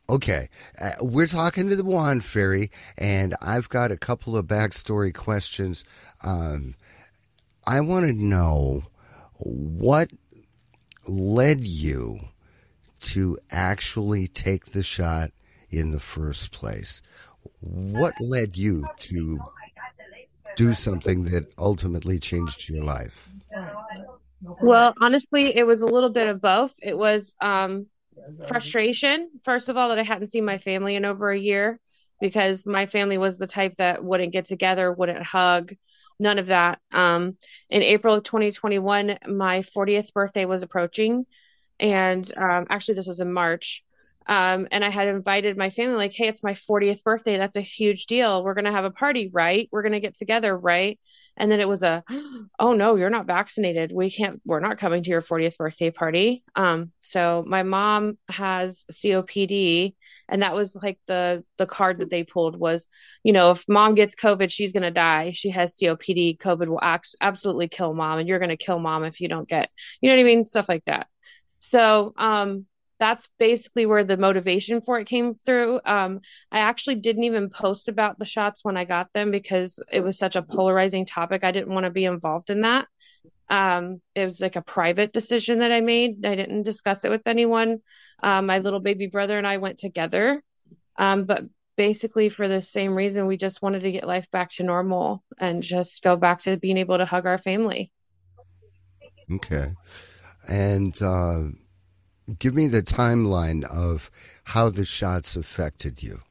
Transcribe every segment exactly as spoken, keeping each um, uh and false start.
Okay, uh, we're talking to the Wand Fairy, and I've got a couple of backstory questions. Um, I want to know what led you to actually take the shot in the first place. What led you to do something that ultimately changed your life? Well, honestly, it was a little bit of both. It was um, frustration, first of all, that I hadn't seen my family in over a year because my family was the type that wouldn't get together, wouldn't hug, none of that. Um, in April of twenty twenty-one, my fortieth birthday was approaching. And um, actually, this was in March. Um, and I had invited my family, like, hey, it's my fortieth birthday. That's a huge deal. We're going to have a party, right? We're going to get together, right? And then it was a, oh no, you're not vaccinated. We can't, we're not coming to your fortieth birthday party. Um, so my mom has C O P D, and that was like the the card that they pulled was, you know, if mom gets COVID, she's going to die. She has C O P D. COVID will act, absolutely kill mom, and you're going to kill mom if you don't get, you know what I mean? Stuff like that. So um, that's basically where the motivation for it came through. Um, I actually didn't even post about the shots when I got them because it was such a polarizing topic. I didn't want to be involved in that. Um, it was like a private decision that I made. I didn't discuss it with anyone. Um, my little baby brother and I went together. Um, but basically, for the same reason, we just wanted to get life back to normal and just go back to being able to hug our family. Okay. And uh, give me the timeline of how the shots affected you.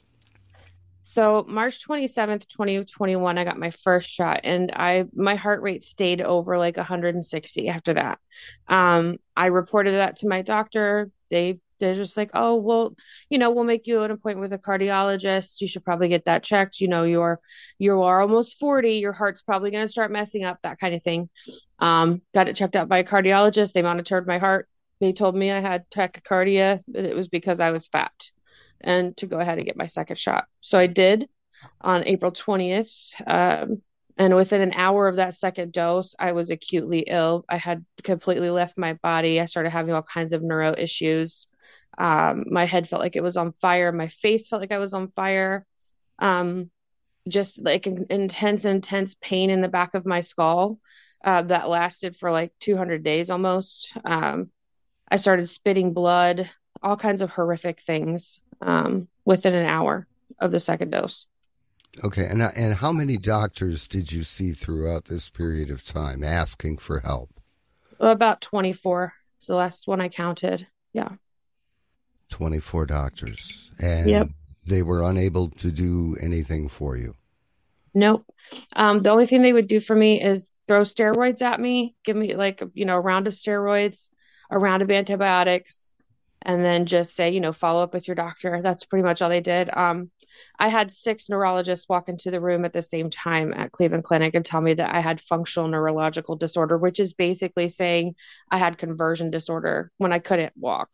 So March twenty-seventh, twenty twenty-one, I got my first shot and I my heart rate stayed over like one hundred sixty after that. Um, I reported that to my doctor. They they're just like, oh, well, you know, we'll make you an appointment with a cardiologist. You should probably get that checked. You know, you're you are almost forty. Your heart's probably going to start messing up, that kind of thing. Um, got it checked out by a cardiologist. They monitored my heart. They told me I had tachycardia. It was because I was fat and to go ahead and get my second shot. So I did on April twentieth. Um, and within an hour of that second dose, I was acutely ill. I had completely left my body. I started having all kinds of neuro issues. Um, my head felt like it was on fire. My face felt like I was on fire. Um, just like an intense, intense pain in the back of my skull uh, that lasted for like two hundred days almost. Um, I started spitting blood, all kinds of horrific things um, within an hour of the second dose. Okay, and and how many doctors did you see throughout this period of time asking for help? About twenty-four. So the last one I counted. Yeah. twenty-four doctors, Yep. and they were unable to do anything for you. Nope. Um, the only thing they would do for me is throw steroids at me, give me like, you know, a round of steroids, a round of antibiotics, and then just say, you know, follow up with your doctor. That's pretty much all they did. Um, I had six neurologists walk into the room at the same time at Cleveland Clinic and tell me that I had functional neurological disorder, which is basically saying I had conversion disorder when I couldn't walk.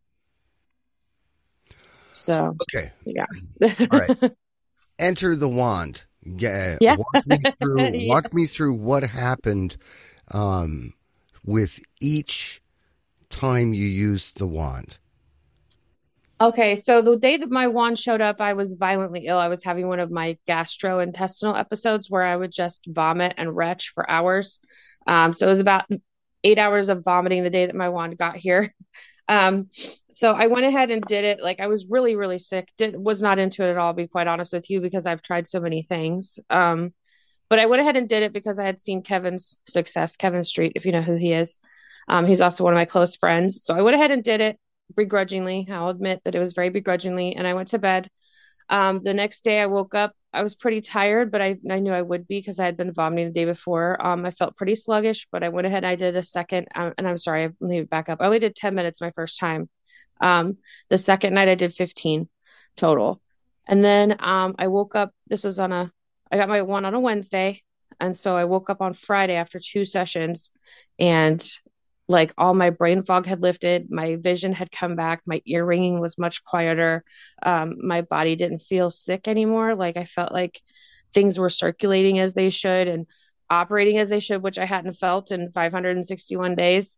So, Okay, yeah. all right. Enter the wand. Yeah, Yeah. walk me through. Yeah. Walk me through what happened um, with each time you used the wand. Okay, so the day that my wand showed up, I was violently ill. I was having one of my gastrointestinal episodes where I would just vomit and retch for hours. Um, so it was about eight hours of vomiting the day that my wand got here. Um, so I went ahead and did it. Like I was really, really sick. Did was not into it at all, to be quite honest with you, because I've tried so many things. Um, but I went ahead and did it because I had seen Kevin's success, Kevin Street, if you know who he is. Um, he's also one of my close friends. So I went ahead and did it begrudgingly. I'll admit that it was very begrudgingly. And I went to bed. Um, the next day I woke up. I was pretty tired, but I, I knew I would be because I had been vomiting the day before. Um, I felt pretty sluggish, but I went ahead and I did a second. Um, and I'm sorry, let me back up. I only did ten minutes my first time. Um, the second night I did fifteen total. And then um, I woke up. This was on a, I got my one on a Wednesday. And so I woke up on Friday after two sessions and like all my brain fog had lifted, my vision had come back, my ear ringing was much quieter. Um, my body didn't feel sick anymore. Like I felt like things were circulating as they should and operating as they should, which I hadn't felt in five hundred sixty-one days.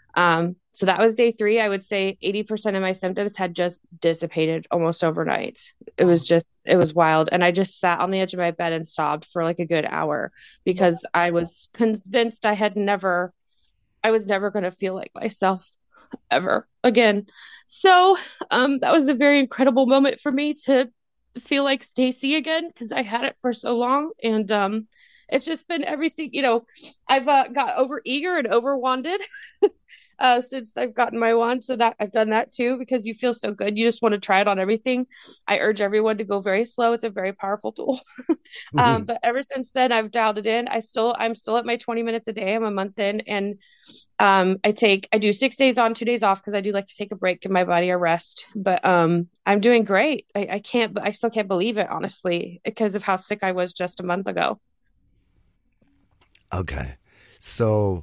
Um, so that was day three. I would say eighty percent of my symptoms had just dissipated almost overnight. It was just, it was wild. And I just sat on the edge of my bed and sobbed for like a good hour because I was convinced I had never, I was never going to feel like myself ever again. So um, that was a very incredible moment for me to feel like Stacy again because I had it for so long. And um, it's just been everything, you know, I've uh, got over eager and over wanded uh, since I've gotten my wand. So that I've done that too because you feel so good. You just want to try it on everything. I urge everyone to go very slow. It's a very powerful tool. um, but ever since then, I've dialed it in. I still, I'm still at my twenty minutes a day. I'm a month in, and um, I take, I do six days on, two days off because I do like to take a break, give my body a rest. But um, I'm doing great. I, I can't, I still can't believe it, honestly, because of how sick I was just a month ago. Okay, so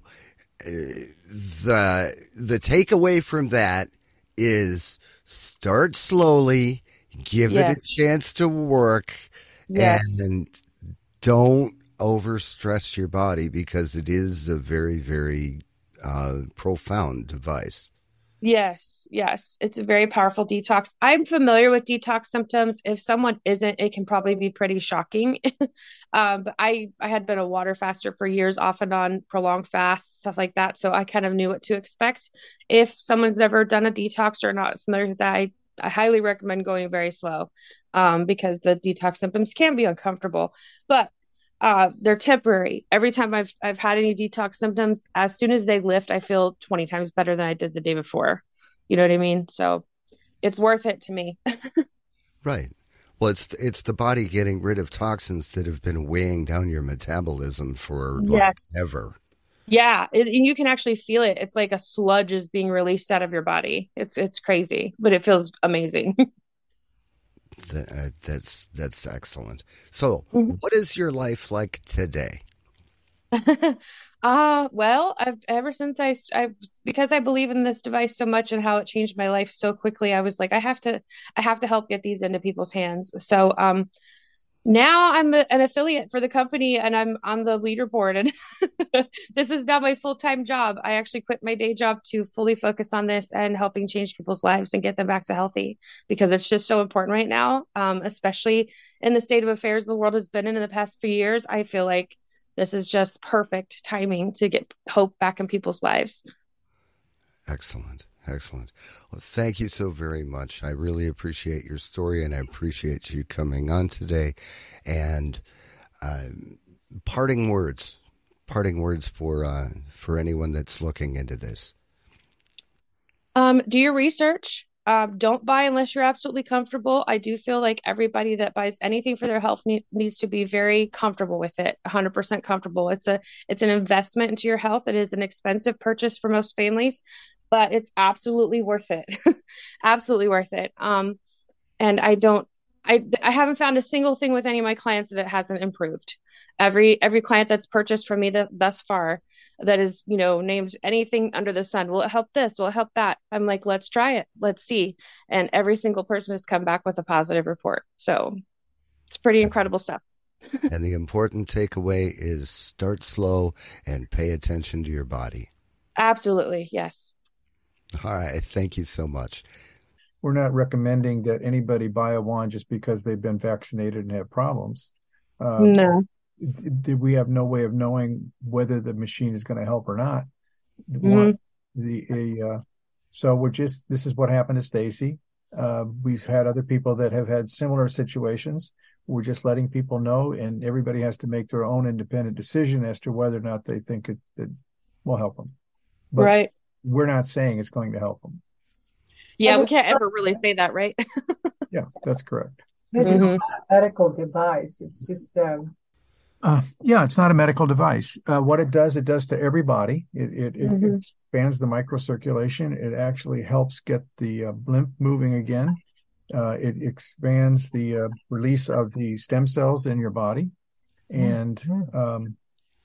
the the takeaway from that is start slowly, give yes. it a chance to work, yes. and don't overstress your body because it is a very, very uh, profound device. Yes, yes. It's a very powerful detox. I'm familiar with detox symptoms. If someone isn't, it can probably be pretty shocking. um, but I, I had been a water faster for years, off and on, prolonged fasts, stuff like that. So I kind of knew what to expect. If someone's never done a detox or not familiar with that, I, I highly recommend going very slow um, because the detox symptoms can be uncomfortable. But uh they're temporary. Every time I've I've had any detox symptoms, as soon as they lift, I feel twenty times better than I did the day before. You know what I mean? So it's worth it to me. Right. Well, it's it's the body getting rid of toxins that have been weighing down your metabolism for like yes. ever. Yeah, it, and you can actually feel it. It's like a sludge is being released out of your body. It's it's crazy, but it feels amazing. That, uh, that's that's excellent. So, mm-hmm. what is your life like today? uh well, I've ever since I I because I believe in this device so much and how it changed my life so quickly, I was like, I have to I have to help get these into people's hands. So, um now I'm a, an affiliate for the company and I'm on the leaderboard, and this is now my full-time job. I actually quit my day job to fully focus on this and helping change people's lives and get them back to healthy because it's just so important right now, um, especially in the state of affairs the world has been in in the past few years. I feel like this is just perfect timing to get hope back in people's lives. Excellent. Excellent. Well, thank you so very much. I really appreciate your story, and I appreciate you coming on today. And uh, parting words, parting words for uh, for anyone that's looking into this. Um, do your research. Um, don't buy unless you're absolutely comfortable. I do feel like everybody that buys anything for their health need, needs to be very comfortable with it, one hundred percent comfortable. It's a it's an investment into your health. It is an expensive purchase for most families, but it's absolutely worth it. Absolutely worth it. Um, and I don't, I, I haven't found a single thing with any of my clients that it hasn't improved. Every, every client that's purchased from me that, thus far that is, you know, named anything under the sun. Will it help this? Will it help that? I'm like, let's try it. Let's see. And every single person has come back with a positive report. So it's pretty incredible stuff. And the important takeaway is start slow and pay attention to your body. Absolutely. Yes. All right. Thank you so much. We're not recommending that anybody buy a wand just because they've been vaccinated and have problems. Um, no. We have no way of knowing whether the machine is going to help or not. Mm-hmm. The uh, so we're just this is what happened to Stacy. Uh, we've had other people that have had similar situations. We're just letting people know, and everybody has to make their own independent decision as to whether or not they think it, it will help them. But right. We're not saying it's going to help them. Yeah, we can't ever really say that, right? Yeah, that's correct. It's mm-hmm. not a medical device. It's just um... uh, yeah, it's not a medical device. Uh, what it does, it does to everybody. It it, mm-hmm. it expands the microcirculation. It actually helps get the uh, lymph moving again. Uh, it expands the uh, release of the stem cells in your body, and mm-hmm. um,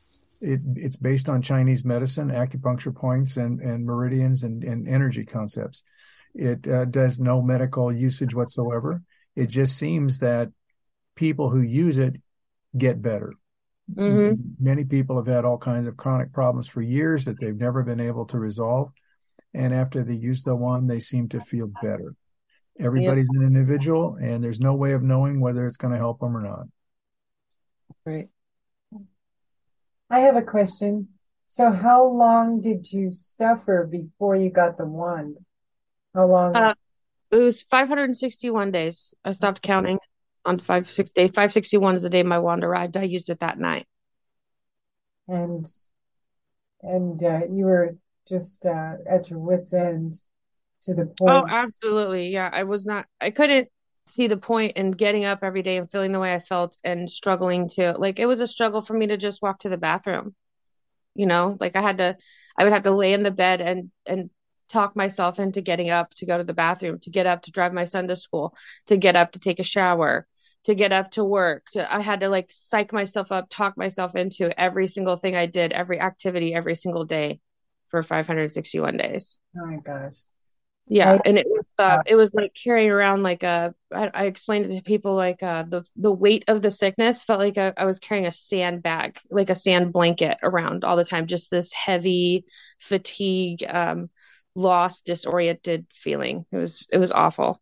it it's based on Chinese medicine, acupuncture points, and and meridians and, and energy concepts. It uh, does no medical usage whatsoever. It just seems that people who use it get better. Mm-hmm. Many people have had all kinds of chronic problems for years that they've never been able to resolve. and after they use the wand, they seem to feel better. Yep. Everybody's an individual, and there's no way of knowing whether it's going to help them or not. Right. I have a question. So how long did you suffer before you got the wand? How long? Uh, it was five hundred sixty-one days. I stopped counting on five six day. five sixty-one is the day my wand arrived. I used it that night. And and uh, you were just uh, at your wit's end to the Oh, point. absolutely. Yeah, I was not, I couldn't see the point in getting up every day and feeling the way I felt and struggling to, like, it was a struggle for me to just walk to the bathroom. You know, like I had to, I would have to lay in the bed and, and talk myself into getting up to go to the bathroom, to get up to drive my son to school, to get up to take a shower, to get up to work. To, I had to like psych myself up, talk myself into every single thing I did, every activity, every single day for five hundred sixty-one days. Oh my gosh. Yeah, I, and it was uh, it was like carrying around like a I, I explained it to people like uh the the weight of the sickness felt like I, I was carrying a sandbag, like a sand blanket around all the time, just this heavy fatigue, um, lost, disoriented feeling. It was it was awful.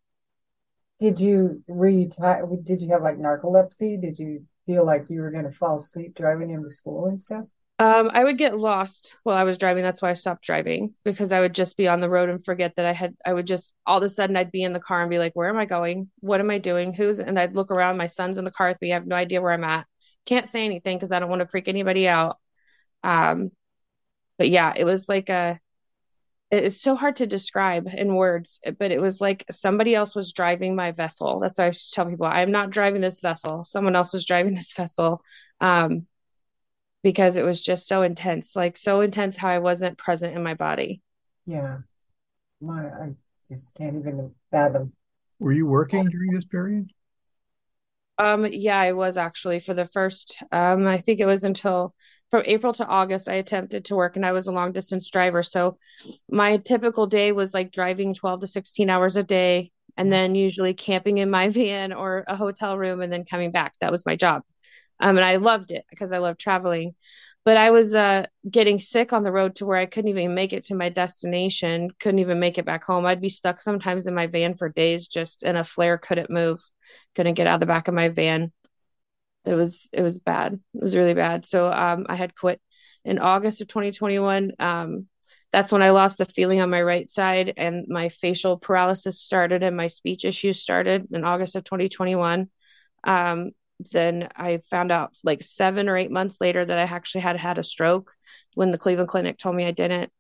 did you were you ti- did you have like narcolepsy? Did you feel like you were going to fall asleep driving into school and stuff? Um, I would get lost while I was driving. That's why I stopped driving because I would just be on the road and forget that I had, I would just all of a sudden I'd be in the car and be like, where am I going? What am I doing? Who's, and I'd look around. My son's in the car with me. I have no idea where I'm at. Can't say anything because I don't want to freak anybody out. Um, but yeah, it was like a, it's so hard to describe in words, but it was like somebody else was driving my vessel. That's why I tell people, I'm not driving this vessel. Someone else is driving this vessel. Um, because it was just so intense, like so intense how I wasn't present in my body. Yeah. My, I just can't even fathom. Were you working during this period? Um, yeah, I was actually for the first, um, I think it was until from April to August, I attempted to work and I was a long distance driver. So my typical day was like driving twelve to sixteen hours a day and then usually camping in my van or a hotel room and then coming back. That was my job. Um, and I loved it because I love traveling. But I was uh, getting sick on the road to where I couldn't even make it to my destination, couldn't even make it back home. I'd be stuck sometimes in my van for days, just in a flare, couldn't move, couldn't get out of the back of my van. It was it was bad. It was really bad. So um, I had quit in August of twenty twenty-one. Um, that's when I lost the feeling on my right side, and my facial paralysis started, and my speech issues started in August of twenty twenty-one. Um, then I found out like seven or eight months later that I actually had had a stroke when the Cleveland Clinic told me I didn't.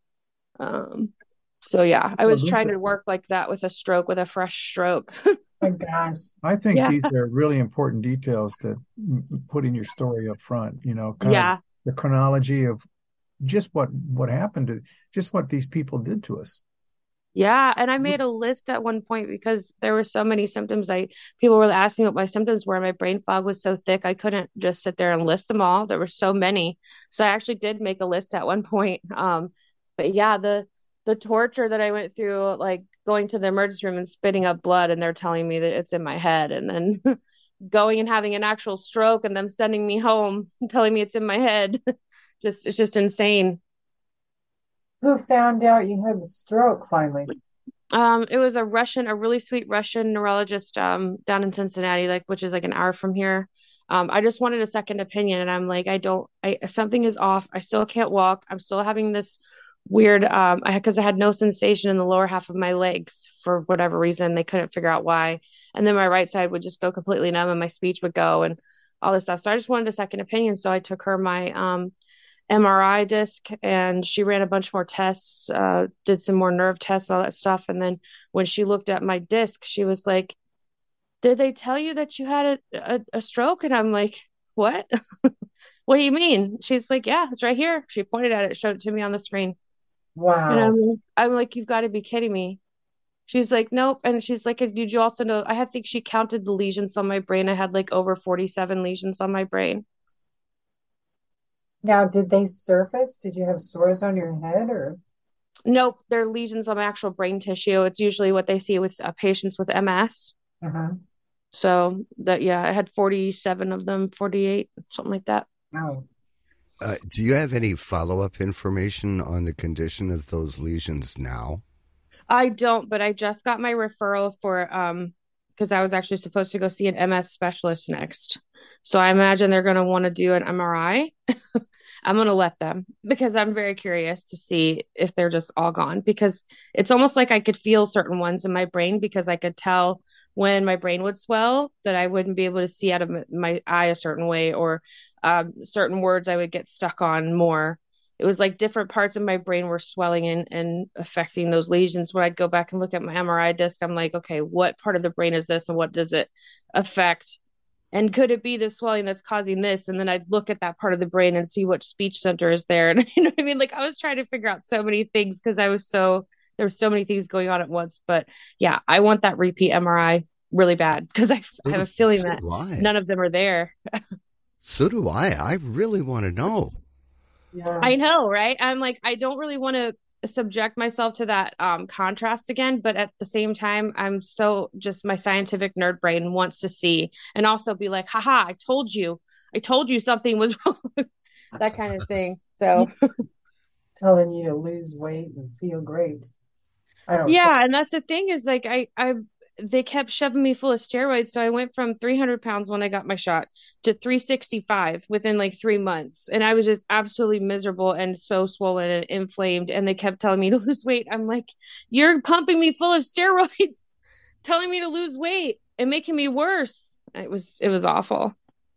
Um, so yeah, I Well, was those trying are, to work like that with a stroke, with a fresh stroke. My gosh. I think Yeah, these are really important details to m- put in your story up front, you know, kind of yeah. the chronology of just what what happened to just what these people did to us. Yeah, and I made a list at one point because there were so many symptoms. I people were asking what my symptoms were. My brain fog was so thick I couldn't just sit there and list them all. There were so many. So I actually did make a list at one point. Um, but yeah, the the torture that I went through, like going to the emergency room and spitting up blood, and they're telling me that it's in my head, and then going and having an actual stroke, and them sending me home, telling me it's in my head. Just it's just insane. Who found out you had the stroke finally? Um, it was a Russian, a really sweet Russian neurologist um down in Cincinnati, like which is like an hour from here. Um, I just wanted a second opinion, and I'm like, I don't, I something is off. I still can't walk. I'm still having this weird, um, I because I had no sensation in the lower half of my legs for whatever reason. They couldn't figure out why, and then my right side would just go completely numb, and my speech would go, and all this stuff. So I just wanted a second opinion. So I took her my um M R I disc and she ran a bunch more tests, uh, did some more nerve tests and all that stuff. And then when she looked at my disc, she was like, did they tell you that you had a, a, a stroke? And I'm like, what? What do you mean? She's like, yeah, it's right here. She pointed at it, showed it to me on the screen. And Wow. I'm, I'm like, you've got to be kidding me. She's like, nope. And she's like, did you also know? I had think she counted the lesions on my brain. I had like over forty-seven lesions on my brain. Now, did they surface? Did you have sores on your head or? Nope, they're lesions on actual brain tissue. It's usually what they see with uh, patients with M S. Uh-huh. So that, yeah, I had forty-seven of them, forty-eight, something like that. Oh. Uh, do you have any follow-up information on the condition of those lesions now? I don't, but I just got my referral for um because I was actually supposed to go see an M S specialist next. So I imagine they're going to want to do an M R I. I'm going to let them because I'm very curious to see if they're just all gone because it's almost like I could feel certain ones in my brain because I could tell when my brain would swell that I wouldn't be able to see out of m- my eye a certain way or um, certain words I would get stuck on more. It was like different parts of my brain were swelling and, and affecting those lesions. When I'd go back and look at my M R I disc, I'm like, okay, what part of the brain is this and what does it affect? And could it be the swelling that's causing this? And then I'd look at that part of the brain and see which speech center is there. And you know what I mean? Like I was trying to figure out so many things because I was so, there were so many things going on at once. But yeah, I want that repeat M R I really bad because I, I have a feeling So that do I. none of them are there. So do I. I really want to know. Yeah. I know, right? I'm like, I don't really want to subject myself to that um, contrast again, but at the same time, I'm so just my scientific nerd brain wants to see and also be like, haha, I told you, I told you something was wrong, that kind of thing. So, Telling you to lose weight and feel great. I don't. yeah, and that's the thing is like, I, I, they kept shoving me full of steroids. So I went from three hundred pounds when I got my shot to three sixty-five within like three months. And I was just absolutely miserable and so swollen and inflamed. And they kept telling me to lose weight. I'm like, you're pumping me full of steroids, telling me to lose weight and making me worse. It was, it was awful.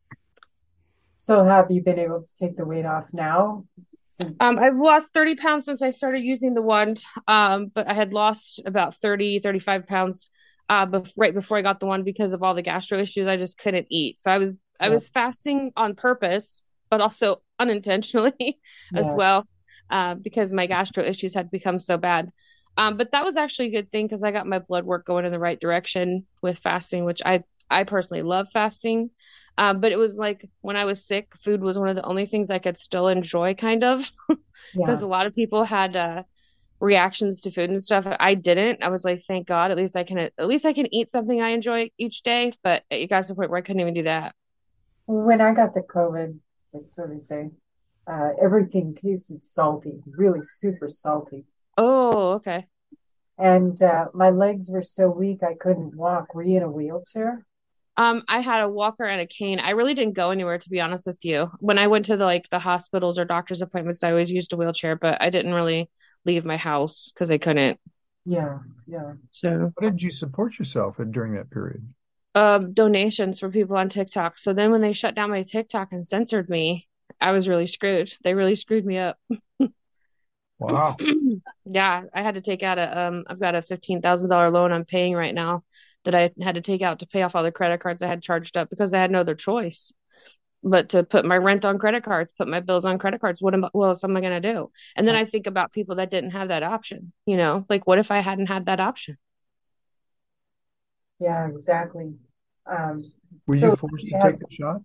So have you been able to take the weight off now? Since- Um, I've lost thirty pounds since I started using the wand. Um, but I had lost about thirty, thirty-five pounds uh bef- right before I got the one because of all the gastro issues. I just couldn't eat. So I was I Yeah. was fasting on purpose, but also unintentionally as Yeah. well, uh, because my gastro issues had become so bad. Um, but that was actually a good thing because I got my blood work going in the right direction with fasting, which I I personally love fasting. Um, but it was like when I was sick, food was one of the only things I could still enjoy, kind of, because Yeah. a lot of people had uh, reactions to food and stuff. I didn't. I was like, thank God, at least I can at least I can eat something I enjoy each day. But it got to the point where I couldn't even do that. When I got the COVID, like so they say, uh, everything tasted salty, really super salty. Oh, okay. And uh, my legs were so weak I couldn't walk. Were you in a wheelchair? Um, I had a walker and a cane. I really didn't go anywhere, to be honest with you. When I went to the like the hospitals or doctor's appointments, I always used a wheelchair, but I didn't really leave my house because I couldn't. Yeah, yeah. So, How did you support yourself during that period? um, donations for people on TikTok. So then when they shut down my TikTok and censored me, I was really screwed. They really screwed me up. Wow. Yeah, I had to take out a um I've got a fifteen thousand dollars loan I'm paying right now that I had to take out to pay off all the credit cards I had charged up because I had no other choice but to put my rent on credit cards, put my bills on credit cards. What am what else am I going to do? And then I think about people that didn't have that option, you know, like what if I hadn't had that option? Yeah, exactly. Um, Were so you forced to you take have, the shot?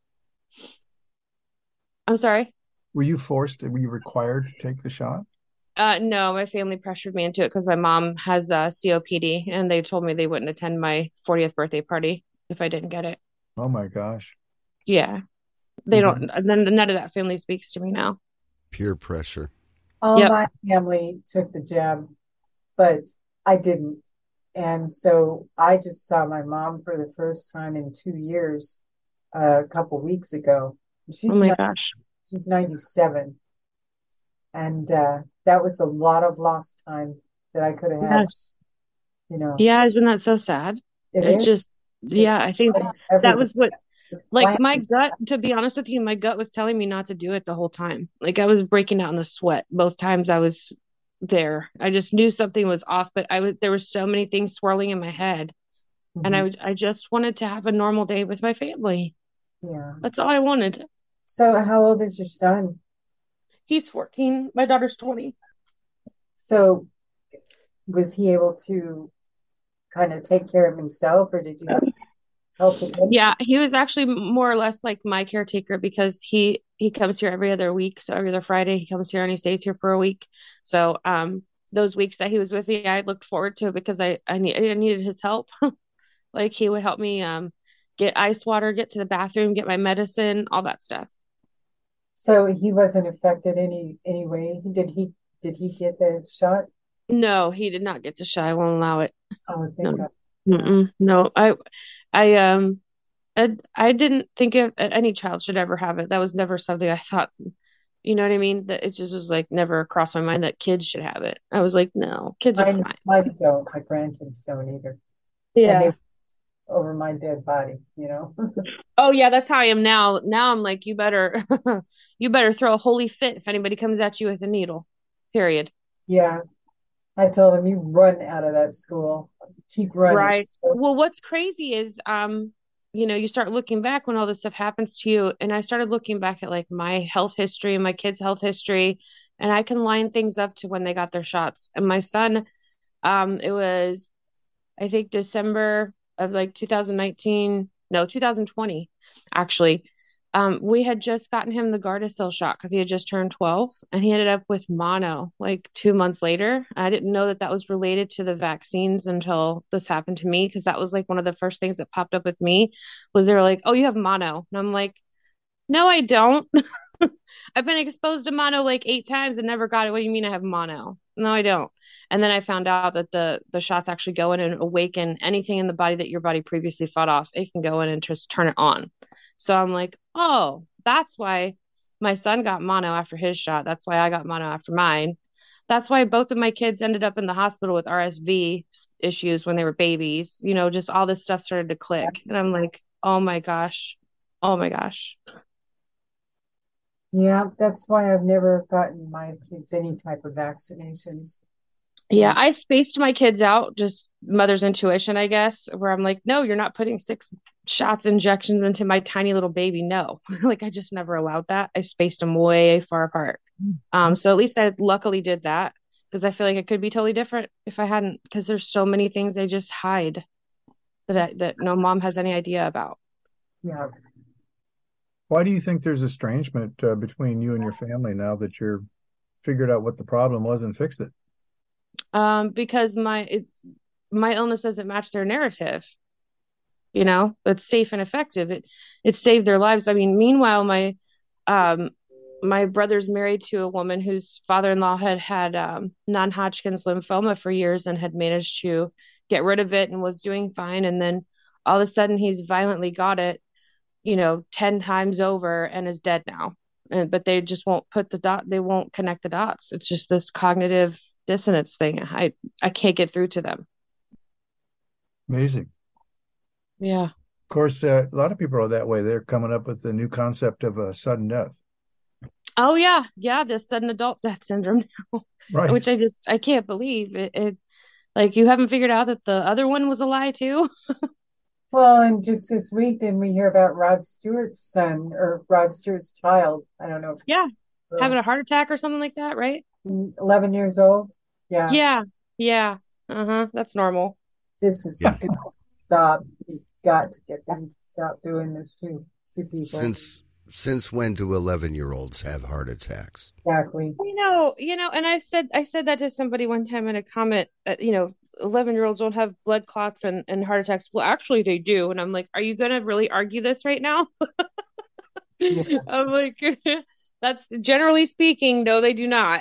I'm sorry. Were you forced? Were you required to take the shot? Uh, no, my family pressured me into it because my mom has uh, C O P D and they told me they wouldn't attend my fortieth birthday party if I didn't get it. Oh my gosh. Yeah, they Okay. don't. None, none of that family speaks to me now. Peer pressure. all Yep. my family took the jab, but I didn't. And so I just saw my mom for the first time in two years uh, a couple weeks ago. Oh She's my not, gosh. she's ninety-seven. And uh, that was a lot of lost time that I could have had, Yes. you know. Yeah, isn't that so sad? It It's is. just, It's yeah, I think that everybody. was what, The like my planet. gut, to be honest with you, my gut was telling me not to do it the whole time. Like I was breaking out in a sweat both times I was there. I just knew something was off, but I was, there were so many things swirling in my head. And I Mhm. was, I just wanted to have a normal day with my family. Yeah. That's all I wanted. So how old is your son? He's fourteen. My daughter's twenty. So was he able to kind of take care of himself, or did you have to help him? Yeah, he was actually more or less like my caretaker because he he comes here every other week. So every other Friday he comes here and he stays here for a week. So um those weeks that he was with me, I looked forward to it because I I, need, I needed his help. Like he would help me um get ice water, get to the bathroom, get my medicine, all that stuff. So he wasn't affected any anyway. Did he did he get the shot? No, he did not get to shot. I won't allow it. Oh, thank No. God. Yeah. Mm-mm. No. I I um I, I didn't think of, any child should ever have it. That was never something I thought, you know what I mean? That it just was like never crossed my mind that kids should have it. I was like, no, kids are Mine, fine. mine don't. My grandkids don't either. And they Yeah. over my dead body, you know. Oh yeah, that's how I am now. Now I'm like, you better you better throw a holy fit if anybody comes at you with a needle. Period. Yeah. I told them you run out of that school. Keep running. Right. Well, what's crazy is, um, you know, you start looking back when all this stuff happens to you. And I started looking back at like my health history and my kids' health history, and I can line things up to when they got their shots. And my son, um, it was, I think December of like two thousand nineteen, no, two thousand twenty, actually. Um, we had just gotten him the Gardasil shot because he had just turned twelve, and he ended up with mono like two months later. I didn't know that that was related to the vaccines until this happened to me, because that was like one of the first things that popped up with me was they were like, "Oh, you have mono." And I'm like, "No, I don't." I've been exposed to mono like eight times and never got it. What do you mean I have mono? No, I don't. And then I found out that the the shots actually go in and awaken anything in the body that your body previously fought off. It can go in and just turn it on. So I'm like, oh, that's why my son got mono after his shot. That's why I got mono after mine. That's why both of my kids ended up in the hospital with R S V issues when they were babies. You know, just all this stuff started to click. And I'm like, oh my gosh. Oh my gosh. Yeah, that's why I've never gotten my kids any type of vaccinations. Yeah, I spaced my kids out, just mother's intuition, I guess, where I'm like, no, you're not putting six shots, injections into my tiny little baby. No, like I just never allowed that. I spaced them way far apart. Um, so at least I luckily did that, because I feel like it could be totally different if I hadn't, because there's so many things they just hide that I, that no mom has any idea about. Yeah. Why do you think there's estrangement uh, between you and your family now that you're figured out what the problem was and fixed it? Um, because my it, my illness doesn't match their narrative. You know, it's safe and effective. It it saved their lives. I mean, meanwhile, my um my brother's married to a woman whose father-in-law had had um, non-Hodgkin's lymphoma for years and had managed to get rid of it and was doing fine. And then all of a sudden, he's violently got it, you know, ten times over and is dead now. And but they just won't put the dot. They won't connect the dots. It's just this cognitive dissonance thing. I I can't get through to them. Amazing. Yeah. Of course, uh, a lot of people are that way. They're coming up with the new concept of a sudden death. Oh yeah, yeah, the sudden adult death syndrome now, Right. which I just I can't believe it, it. Like you haven't figured out that the other one was a lie too. Well, and just this week, didn't we hear about Rod Stewart's son or Rod Stewart's child? I don't know if Yeah, it's having a heart attack or something like that, right? eleven years old. Yeah. Yeah, yeah. Uh-huh. That's normal. This is Yeah. stop. You've got to get them to stop doing this to to people. Since since when do eleven year olds have heart attacks? Exactly. You know, you know, and I said I said that to somebody one time in a comment. Uh, you know, eleven year olds don't have blood clots and, and heart attacks. Well, actually, they do. And I'm like, are you gonna really argue this right now? Yeah. I'm like, that's generally speaking, no, they do not.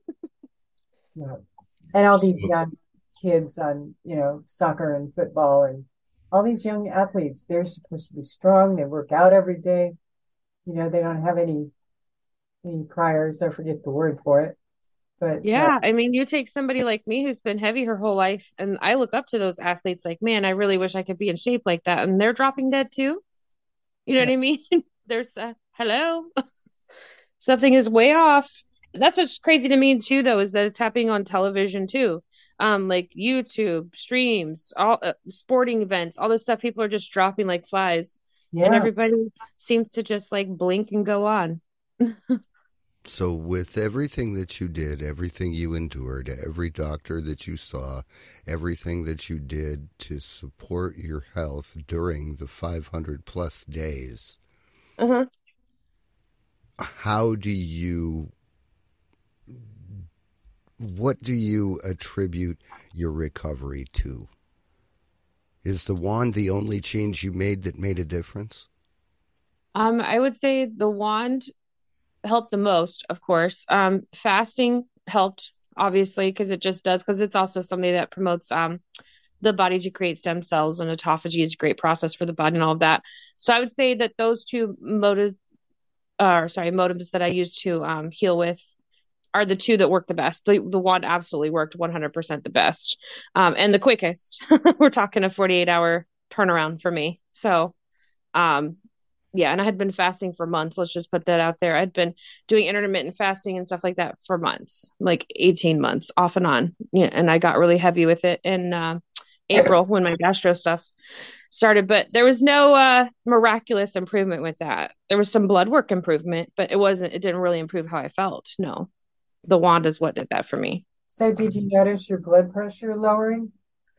Yeah. And all these young kids on, you know, soccer and football and all these young athletes, they're supposed to be strong. They work out every day. You know, they don't have any any priors. I forget the word for it. But Yeah, uh, I mean, you take somebody like me who's been heavy her whole life, and I look up to those athletes like, man, I really wish I could be in shape like that. And they're dropping dead too. You know yeah. what I mean? There's uh, hello, something is way off. That's what's crazy to me too, though, is that it's happening on television too. Um, like YouTube streams, all uh, sporting events, all this stuff. People are just dropping like flies, and Yeah. everybody seems to just like blink and go on. So, with everything that you did, everything you endured, every doctor that you saw, everything that you did to support your health during the five hundred plus days, Uh-huh. how do you, what do you attribute your recovery to? Is the wand the only change you made that made a difference? Um, I would say the wand helped the most, of course. Um, fasting helped, obviously, because it just does, because it's also something that promotes um the body to create stem cells, and autophagy is a great process for the body and all of that. So I would say that those two motives, uh, sorry, motives that I use to um, heal with are the two that work the best. The, the one absolutely worked one hundred percent the best, um, and the quickest. We're talking a forty-eight hour turnaround for me. So, um, yeah, and I had been fasting for months. Let's just put that out there. I'd been doing intermittent fasting and stuff like that for months, like eighteen months off and on. Yeah, and I got really heavy with it in uh, April when my gastro stuff started, but there was no uh, miraculous improvement with that. There was some blood work improvement, but it wasn't, it didn't really improve how I felt. No, the wand is what did that for me. So did you notice your blood pressure lowering?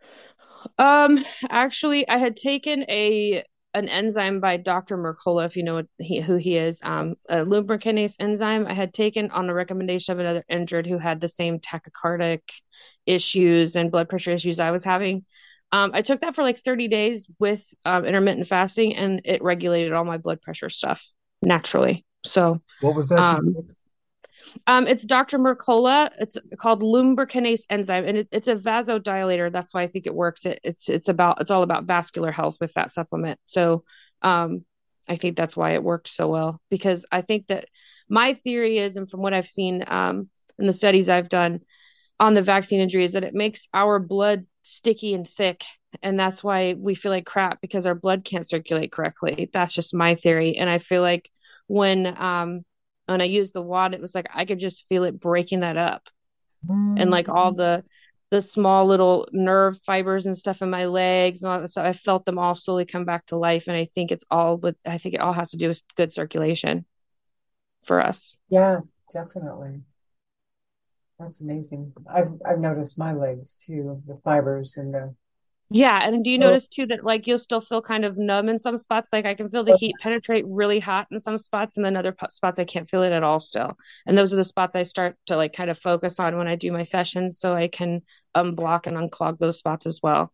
Um, actually, I had taken a an enzyme by Doctor Mercola, if you know what he, who he is, um, a lumbrokinase enzyme. I had taken on the recommendation of another injured who had the same tachycardic issues and blood pressure issues I was having. Um, I took that for like thirty days with um, intermittent fasting, and it regulated all my blood pressure stuff naturally. So, what was that? Um, Um, it's Doctor Mercola. It's called lumbrokinase enzyme, and it, it's a vasodilator. That's why I think it works. It, it's it's about it's all about vascular health with that supplement. So, um, I think that's why it worked so well, because I think that my theory is, and from what I've seen um, in the studies I've done on the vaccine injury, is that it makes our blood sticky and thick, and that's why we feel like crap, because our blood can't circulate correctly. That's just my theory, and I feel like when um when I used the wand, it was like I could just feel it breaking that up. Mm-hmm. And like all the the small little nerve fibers and stuff in my legs and all that stuff, I felt them all slowly come back to life. And I think it's all but I think it all has to do with good circulation for us. Yeah, definitely. That's amazing. I've I've noticed my legs too, the fibers and the Yeah, and do you notice too that like you'll still feel kind of numb in some spots? Like I can feel the heat penetrate really hot in some spots, and then other p- spots I can't feel it at all still. And those are the spots I start to like kind of focus on when I do my sessions, so I can unblock and unclog those spots as well.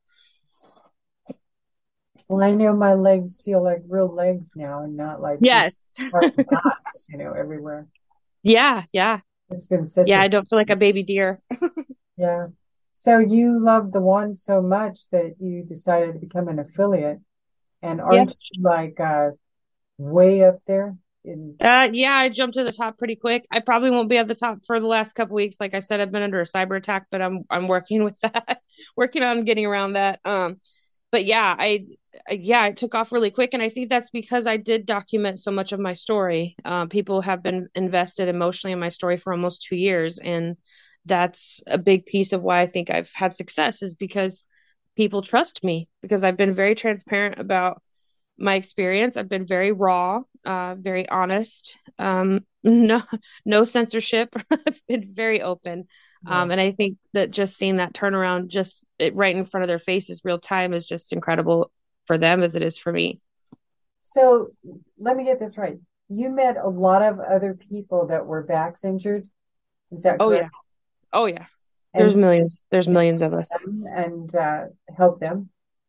Well, I know my legs feel like real legs now, and not like yes, knots, you know, everywhere. Yeah, yeah. It's been such. Yeah, a- I don't feel like a baby deer. Yeah. So you love the wand so much that you decided to become an affiliate, and aren't Yes. you like uh, way up there? In- Uh, yeah, I jumped to the top pretty quick. I probably won't be at the top for the last couple weeks. Like I said, I've been under a cyber attack, but I'm I'm working with that, working on getting around that. Um, but yeah, I, I yeah, it took off really quick, and I think that's because I did document so much of my story. Uh, people have been invested emotionally in my story for almost two years, and that's a big piece of why I think I've had success, is because people trust me, because I've been very transparent about my experience. I've been very raw, uh, very honest, um, no, no censorship. I've been very open. Um, and I think that just seeing that turnaround just it, right in front of their faces real time is just incredible for them as it is for me. So let me get this right. You met a lot of other people that were vax injured. Is that Oh correct? yeah. Oh yeah. There's And millions. There's millions of us. And uh, help them.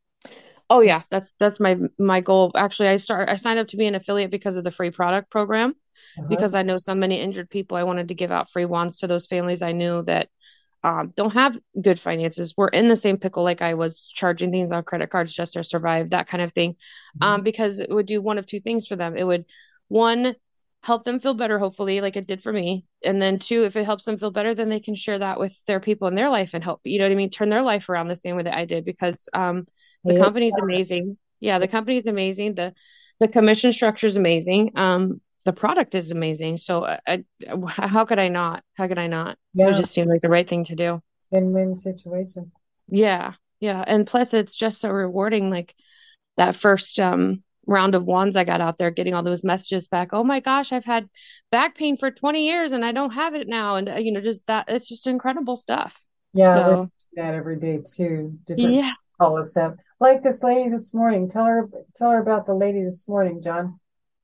Oh yeah, that's that's my my goal. Actually, I start I signed up to be an affiliate because of the free product program, Uh-huh. because I know so many injured people. I wanted to give out free wands to those families I knew that um, don't have good finances. We're in the same pickle like I was, charging things on credit cards just to survive, that kind of thing. Mm-hmm. Um, because it would do one of two things for them. It would, one, help them feel better, hopefully, like it did for me. And then two, if it helps them feel better, then they can share that with their people in their life and help, you know what I mean? Turn their life around the same way that I did, because um, the Yeah. company's amazing. Yeah, the company's amazing. The the commission structure is amazing. Um, the product is amazing. So I, I, how could I not? How could I not? Yeah. It just seemed like the right thing to do. Win-win situation. Yeah, yeah. And plus it's just so rewarding, like that first um round of wands I got out there, getting all those messages back. Oh my gosh, I've had back pain for twenty years and I don't have it now. And uh, you know, just that, it's just incredible stuff. Yeah, So, we're that every day too. Different yeah. call us up. Like this lady this morning. Tell her tell her about the lady this morning, John.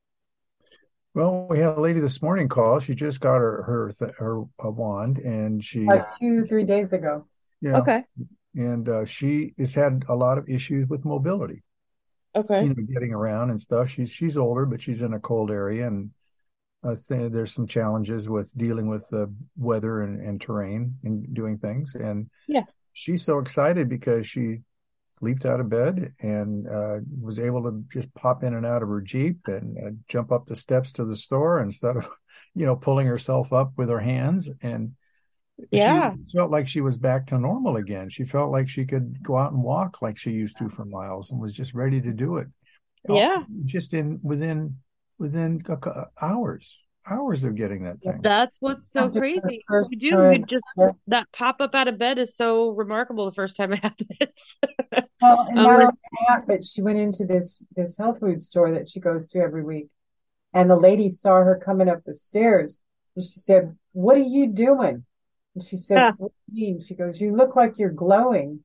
Well, we had a lady this morning call. She just got her her th- her uh, wand, and she like two three days ago. Yeah. Okay. And uh, she has had a lot of issues with mobility. Okay. You know, getting around and stuff. She's she's older, but she's in a cold area, and uh, th- there's some challenges with dealing with the weather and, and terrain and doing things. And Yeah. she's so excited because she leaped out of bed and uh, was able to just pop in and out of her Jeep and uh, jump up the steps to the store instead of, you know, pulling herself up with her hands. And she Yeah. felt like she was back to normal again. She felt like she could go out and walk like she used to for miles and was just ready to do it. Yeah. Just in within within hours, hours of getting that thing. That's what's so After the crazy. first You do, you time. just, that pop up out of bed is so remarkable the first time it happens. Well, and Um, not like, only that, but she went into this this health food store that she goes to every week, and the lady saw her coming up the stairs, and she said, "What are you doing?" And she said, yeah, "What do you mean?" She goes, "You look like you're glowing."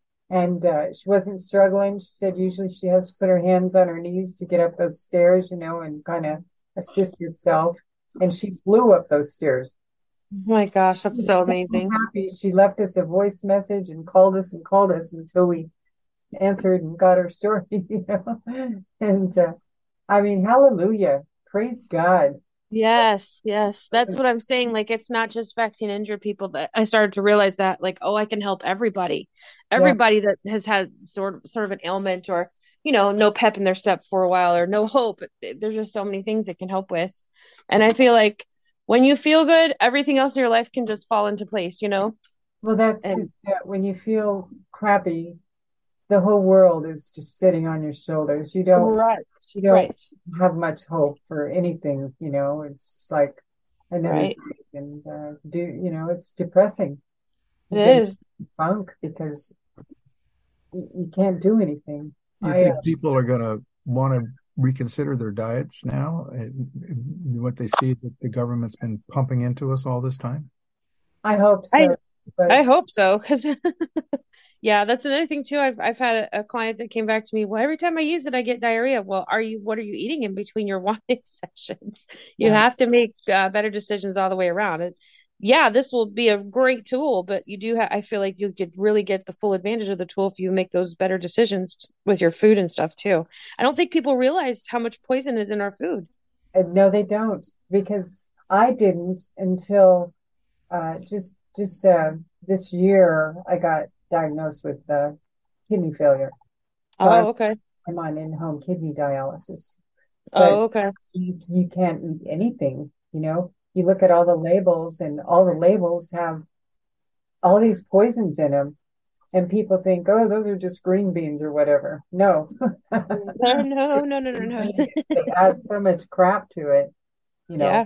And uh, she wasn't struggling. She said usually she has to put her hands on her knees to get up those stairs, you know, and kind of assist herself. And she flew up those stairs. oh my gosh, She that's was so so amazing. happy. She left us a voice message and called us and called us until we answered and got her story, you know. And uh, I mean, hallelujah. Praise God. Yes, yes. That's what I'm saying. Like, it's not just vaccine injured people that I started to realize that, like, oh, I can help everybody. Yeah. Everybody that has had sort of, sort of an ailment or, you know, no pep in their step for a while or no hope. There's just so many things it can help with. And I feel like when you feel good, everything else in your life can just fall into place, you know? Well, that's And just uh, when you feel crappy, the whole world is just sitting on your shoulders. You don't right, you don't right, have much hope for anything, you know. It's just like another right. day, and uh, do you know it's depressing. It You get is. a funk because you, you can't do anything. You I uh, think people are going to want to reconsider their diets now, and what they see that the government's been pumping into us all this time? I hope I so, but I hope so, because yeah, that's another thing too. I've I've had a, a client that came back to me. Well, every time I use it, I get diarrhea. Well, are you? What are you eating in between your wine sessions? You yeah, have to make uh, better decisions all the way around. It, yeah, this will be a great tool, but you do. Ha- I feel like you could really get the full advantage of the tool if you make those better decisions with your food and stuff too. I don't think people realize how much poison is in our food. and no, they don't because I didn't until uh, just just uh, this year I got diagnosed with uh, kidney failure. So I'm Oh, okay. I'm on in-home kidney dialysis, but Oh, okay. you, you can't eat anything, you know. You look at all the labels, and all the labels have all these poisons in them, and people think, oh, those are just green beans or whatever. No, No, no, no, no, no, no. they add so much crap to it, you know, Yeah.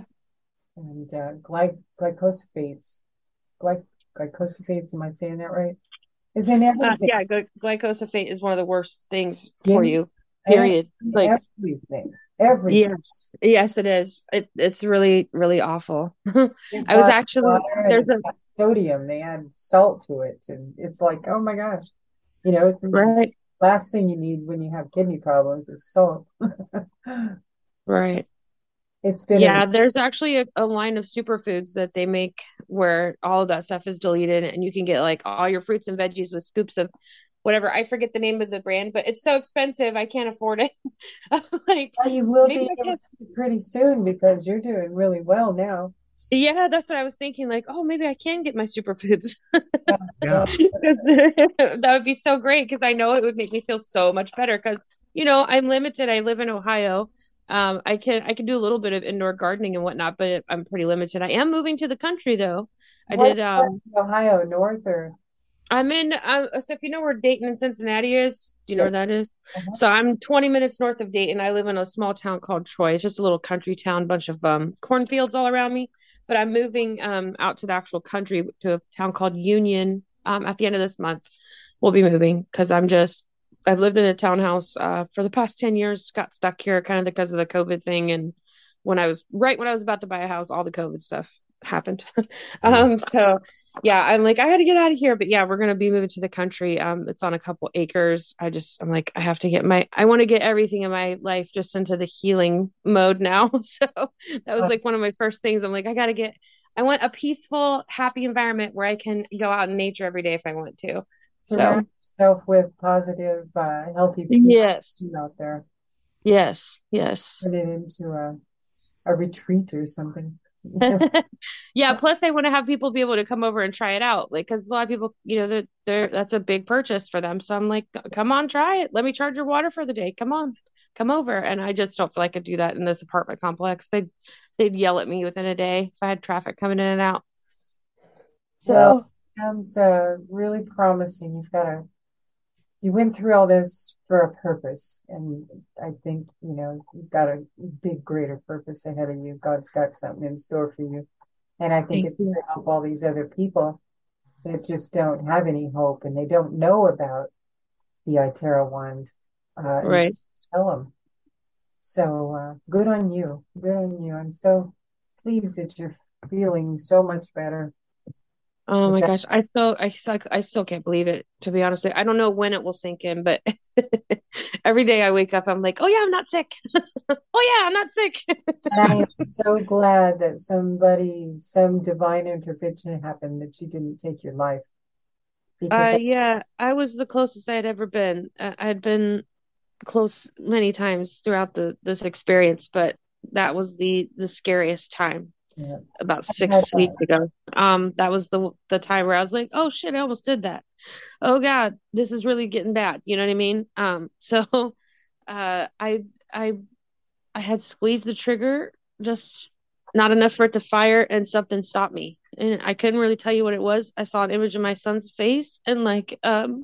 and uh, gly glycosaphates, gly glycosaphates, am I saying that right? Is in Uh, everything. yeah, gly- glyphosate is one of the worst things for In you, period. Like, everything, everything. yes, yes, it is. It it's really, really awful. They I was got actually water and there's they a got sodium. They add salt to it, and it's like, oh my gosh, you know, the right, last thing you need when you have kidney problems is salt. So right. it's been an Yeah, there's actually a, a line of superfoods that they make where all of that stuff is deleted and you can get like all your fruits and veggies with scoops of whatever. I forget the name of the brand, but it's so expensive, I can't afford it. I'm like, well, you will maybe be I able can. to pretty soon because you're doing really well now. Yeah, that's what I was thinking. Like, oh, maybe I can get my superfoods. Yeah, Yeah. yeah. 'Cause that would be so great because I know it would make me feel so much better because you know I'm limited. I live in Ohio. Um, I can I can do a little bit of indoor gardening and whatnot, but I'm pretty limited. I am moving to the country though. I What did part um of Ohio, North or I'm in um so if you know where Dayton and Cincinnati is, do you know yeah, where that is? uh-huh. So I'm twenty minutes north of Dayton. I live in a small town called Troy. It's just a little country town, bunch of um cornfields all around me. But I'm moving um out to the actual country to a town called Union um at the end of this month. We'll be moving because I'm just I've lived in a townhouse uh for the past ten years, got stuck here kind of because of the COVID thing and when I was right when I was about to buy a house, all the COVID stuff happened. Mm. um so yeah, I'm like, I got to get out of here. But yeah, we're going to be moving to the country. Um, it's on a couple acres. I just, I'm like, I have to get my, I want to get everything in my life just into the healing mode now. So that was Uh, like one of my first things. I'm like, I got to get, I want a peaceful, happy environment where I can go out in nature every day if I want to. So surround yourself with positive, uh, healthy people yes, out there. yes, yes. Put it into a a retreat or something. Yeah, plus I want to have people be able to come over and try it out, like because a lot of people, you know, they're, they're that's a big purchase for them. So I'm like, come on, try it. Let me charge your water for the day. Come on, come over. And I just don't feel like I could do that in this apartment complex. They'd they'd yell at me within a day if I had traffic coming in and out. Well, So sounds uh, really promising. You've got a you went through all this for a purpose, and I think you know you've got a big, greater purpose ahead of you. God's got something in store for you, and I think thank it's to you. help all these other people that just don't have any hope and they don't know about the iTerra wand, uh, and Right. just tell them. So uh, good on you, good on you. I'm so pleased that you're feeling so much better. Oh Is my that gosh, I still, I still, I still can't believe it, to be honest with you. I don't know when it will sink in, but every day I wake up, I'm like, oh yeah, I'm not sick. Oh yeah, I'm not sick. And I am so glad that somebody, some divine intervention happened that you didn't take your life because Uh, I, yeah, I was the closest I had ever been. Uh, I had been close many times throughout the this experience, but that was the the scariest time yeah, about I had six uh, weeks ago. Um, that was the the time where I was like, oh shit, I almost did that. Oh God, this is really getting bad. You know what I mean? Um, so uh, I I I had squeezed the trigger just not enough for it to fire, and something stopped me. And I couldn't really tell you what it was. I saw an image of my son's face, and like um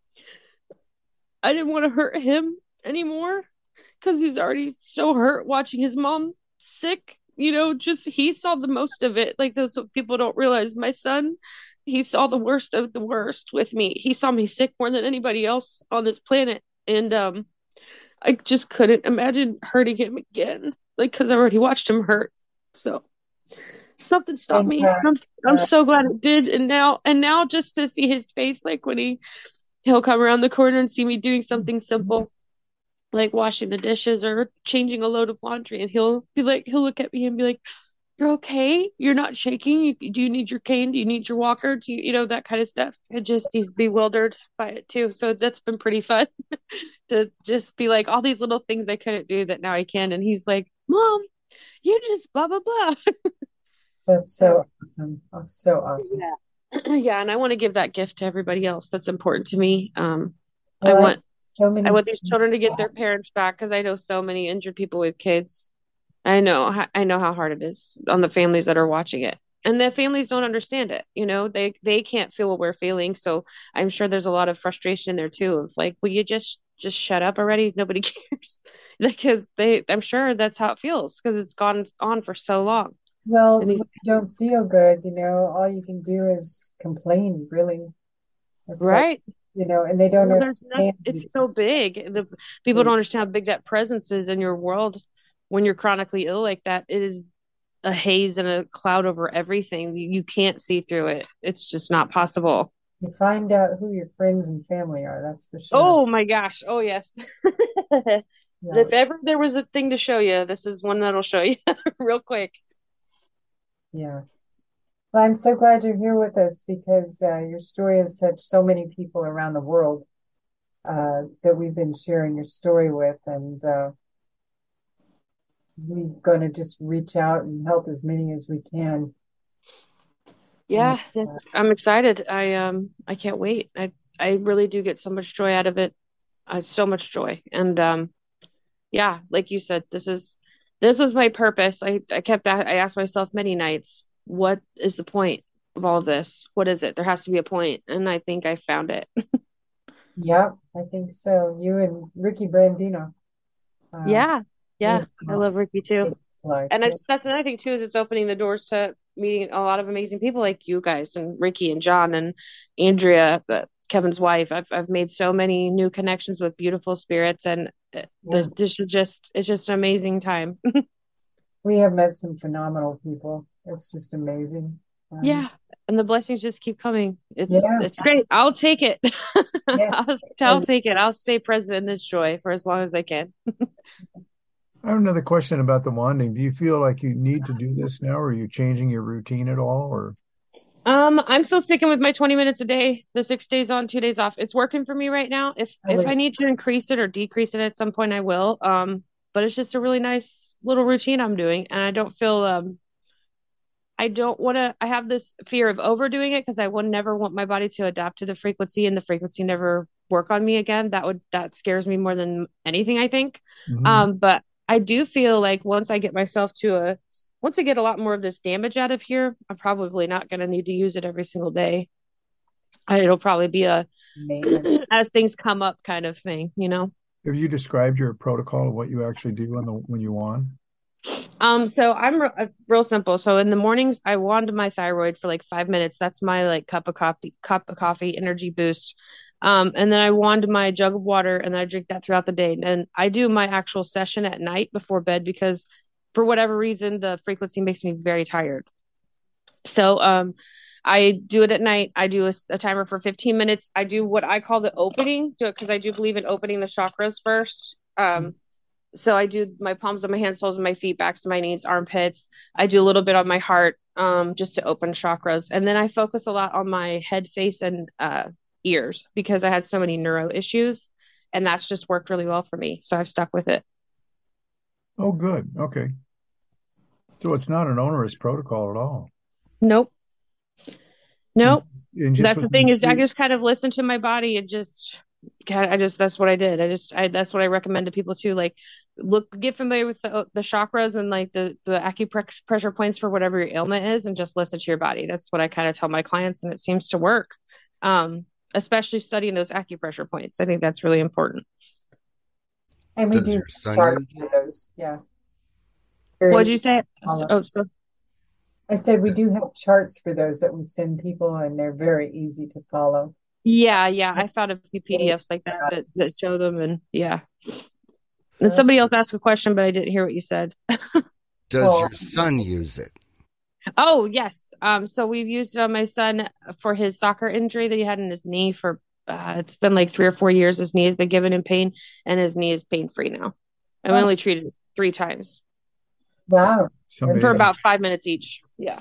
I didn't want to hurt him anymore because he's already so hurt watching his mom sick. You know, just he saw the most of it. Like those what people don't realize. My son, he saw the worst of the worst with me. He saw me sick more than anybody else on this planet, and um, I just couldn't imagine hurting him again. Like because I already watched him hurt. So something stopped think me. uh, I'm I'm uh, so glad it did. And now and now just to see his face, like when he he'll come around the corner and see me doing something simple like washing the dishes or changing a load of laundry, and he'll be like he'll look at me and be like, you're okay, you're not shaking, you, do you need your cane, do you need your walker, do you you know that kind of stuff. It just he's bewildered by it too, so that's been pretty fun to just be like all these little things I couldn't do that now I can, and he's like, mom, you just blah blah blah. that's So so awesome. Oh, so awesome. yeah. Yeah, and I want to give that gift to everybody else that's important to me. um I Well, I want so I many want these things. children to get their parents back because I know so many injured people with kids. I know, ho- I know how hard it is on the families that are watching it. And the families don't understand it, you know, they they can't feel what we're feeling. So I'm sure there's a lot of frustration in there too of like, will you just just shut up already? Nobody cares. Because they I'm sure that's how it feels because it's gone on for so long. Well, And when these you don't feel good, you know, all you can do is complain, really. It's like, right. you know, and they don't Well, there's not, understand you. it's so big. The people don't understand how big that presence is in your world when you're chronically ill like that. It is a haze and a cloud over everything. You, you can't see through it. It's just not possible. You find out who your friends and family are, that's for sure. Oh my gosh. Oh yes. Yeah. If ever there was a thing to show you, this is one that'll show you real quick. Yeah. Well, I'm so glad you're here with us because uh, your story has touched so many people around the world uh, that we've been sharing your story with. And uh, we're going to just reach out and help as many as we can. And Yeah, uh, this I'm excited. I um I can't wait. I I really do get so much joy out of it. Uh, so much joy. And um yeah, like you said, this is this was my purpose. I I kept I asked myself many nights, what is the point of all of this? What is it? There has to be a point, and I think I found it. yeah, I think so. You and Ricky Brandino. Uh, Yeah, yeah, is I love Ricky too. it's like, And I just, that's another thing too, is it's opening the doors to meeting a lot of amazing people like you guys and Ricky and John and Andrea, but Kevin's wife. I've I've made so many new connections with beautiful spirits, and uh, yeah, the, this is just it's just an amazing time. we have met some phenomenal people. It's just amazing. Um, Yeah, and the blessings just keep coming. It's yeah, it's great. I'll take it. yes. I'll, I'll take it. I'll stay present in this joy for as long as I can. I have another question about the wanding. Do you feel like you need to do this now, or are you changing your routine at all? Or Um, I'm still sticking with my twenty minutes a day, the six days on, two days off. It's working for me right now. If I if would, I need to increase it or decrease it at some point, I will. Um, but it's just a really nice little routine I'm doing. And I don't feel, um, I don't want to, I have this fear of overdoing it because I would never want my body to adapt to the frequency and the frequency never work on me again. That would, that scares me more than anything, I think. Mm-hmm. Um, but I do feel like once I get myself to a, once I get a lot more of this damage out of here, I'm probably not going to need to use it every single day. It'll probably be a, as things come up kind of thing, you know? Have you described your protocol of what you actually do on the, when you wand? Um, so I'm re- uh, real simple. So in the mornings, I wand my thyroid for like five minutes. That's my like cup of coffee, cup of coffee, energy boost. Um, and then I wand my jug of water and I drink that throughout the day. And I do my actual session at night before bed because for whatever reason, the frequency makes me very tired. So, um, I do it at night. I do a, a timer for fifteen minutes. I do what I call the opening because I do believe in opening the chakras first. Um, So I do my palms of my hands, soles of my feet, backs of my knees, armpits. I do a little bit on my heart, um, just to open chakras. And then I focus a lot on my head, face, and uh, ears because I had so many neuro issues. And that's just worked really well for me. So I've stuck with it. Oh, good. Okay. So it's not an onerous protocol at all. Nope. Nope. And, and that's the thing is I just kind of listen to my body and just I just, that's what I did. I just, I, that's what I recommend to people too. Like look, get familiar with the, the chakras and like the, the acupressure points for whatever your ailment is and just listen to your body. That's what I kind of tell my clients and it seems to work. Um, especially studying those acupressure points. I think that's really important. And we do chart those. Yeah. Very What'd you say? Oh, so. I said, we do have charts for those that we send people and they're very easy to follow. Yeah, yeah. I found a few P D Fs like that that, that show them and yeah. And somebody else asked a question, but I didn't hear what you said. Does well, your son use it? Oh, yes. Um, so we've used it on my son for his soccer injury that he had in his knee for, uh, it's been like three or four years. His knee has been given in pain and his knee is pain-free now. And we only treated it three times. Wow. For about five minutes each. Yeah.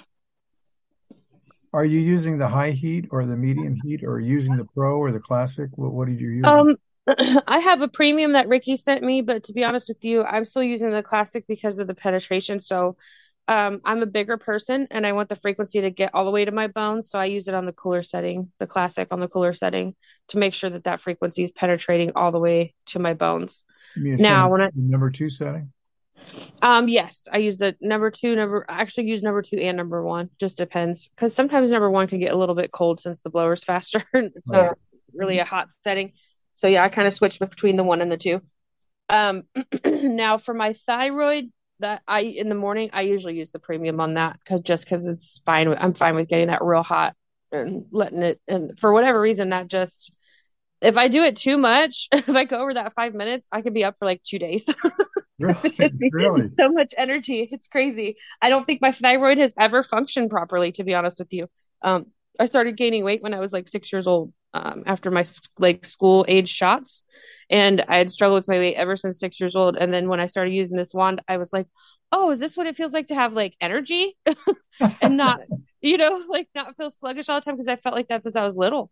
Are you using the high heat or the medium heat or using the pro or the classic? What, what did you use? Um, I have a premium that Ricky sent me, but to be honest with you, I'm still using the classic because of the penetration. So um, I'm a bigger person and I want the frequency to get all the way to my bones. So I use it on the cooler setting, the classic on the cooler setting to make sure that that frequency is penetrating all the way to my bones. Now, when I number two setting? Um, yes, I use the number two, number, I actually use number two and number one, just depends. Cause sometimes number one can get a little bit cold since the blower's faster. It's not yeah. really a hot setting. So yeah, I kind of switch between the one and the two. Um, now for my thyroid that I, in the morning, I usually use the premium on that cause just cause it's fine. I'm fine with getting that real hot and letting it, and for whatever reason, that just, if I do it too much, if I go over that five minutes, I could be up for like two days. Really? really? So much energy. It's crazy. I don't think my thyroid has ever functioned properly, to be honest with you. Um, I started gaining weight when I was like six years old, um, after my like school age shots. And I had struggled with my weight ever since six years old. And then when I started using this wand, I was like, oh, is this what it feels like to have like energy and not, you know, like not feel sluggish all the time? Because I felt like that since I was little.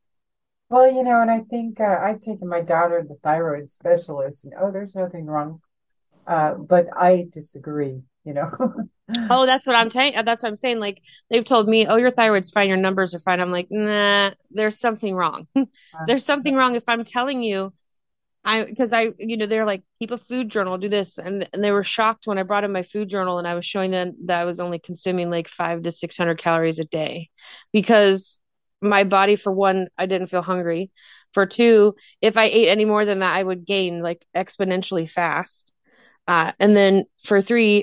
Well, you know, and I think uh, I've taken my daughter to the thyroid specialist and, oh, there's nothing wrong. Uh, but I disagree, you know. Oh, that's what I'm saying. That's what I'm saying. Like they've told me, oh, your thyroid's fine. Your numbers are fine. I'm like, nah, there's something wrong. There's something wrong. If I'm telling you, I, cause I, you know, they're like, keep a food journal, do this. And, and they were shocked when I brought in my food journal and I was showing them that I was only consuming like five to six hundred calories a day because my body, for one, I didn't feel hungry. For two, if I ate any more than that, I would gain like exponentially fast. Uh, and then for three,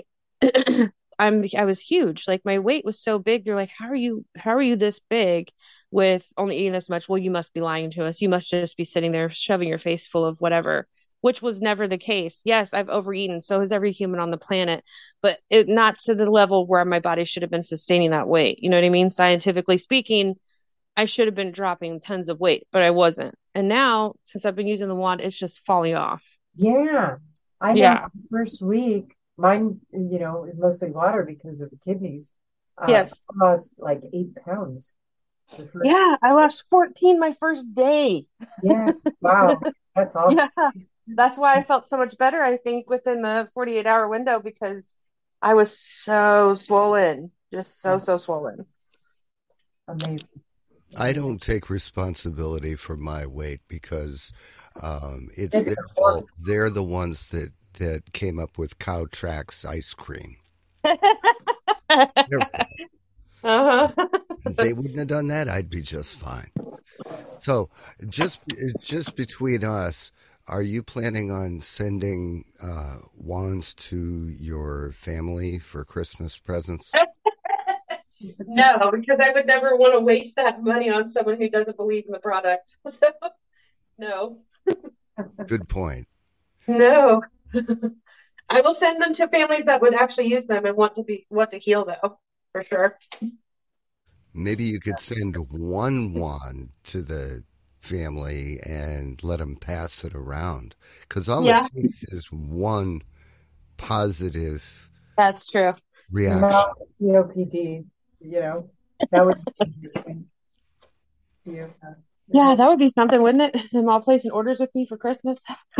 I'm, I was huge. Like my weight was so big. They're like, how are you, how are you this big with only eating this much? Well, you must be lying to us. You must just be sitting there shoving your face full of whatever, which was never the case. Yes, I've overeaten. So has every human on the planet, but it not to the level where my body should have been sustaining that weight. You know what I mean? Scientifically speaking, I should have been dropping tons of weight, but I wasn't. And now since I've been using the wand, it's just falling off. Yeah. I know yeah. the first week, mine, you know, mostly water because of the kidneys. Uh, yes. I lost like eight pounds. Yeah, I lost fourteen my first day. Yeah. Wow. That's awesome. Yeah. That's why I felt so much better, I think, within the forty-eight hour window because I was so swollen, just so, so swollen. Amazing. I don't take responsibility for my weight because um, it's It's their the fault. worst. They're the ones that, that came up with Cow Tracks ice cream. Their fault. Uh-huh. If they wouldn't have done that, I'd be just fine. So, just just between us, are you planning on sending uh, wands to your family for Christmas presents? No, because I would never want to waste that money on someone who doesn't believe in the product. So, no, Good point. no. I will send them to families that would actually use them and want to be want to heal, though, for sure. Maybe you could send one wand to the family and let them pass it around. Because all Yeah, it takes is one positive that's true. reaction. Not C O P D, you know, that would be interesting. C O P D. Yeah, that would be something, wouldn't it? Them all placing orders with me for Christmas.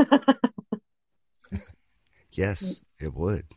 Yes, it would.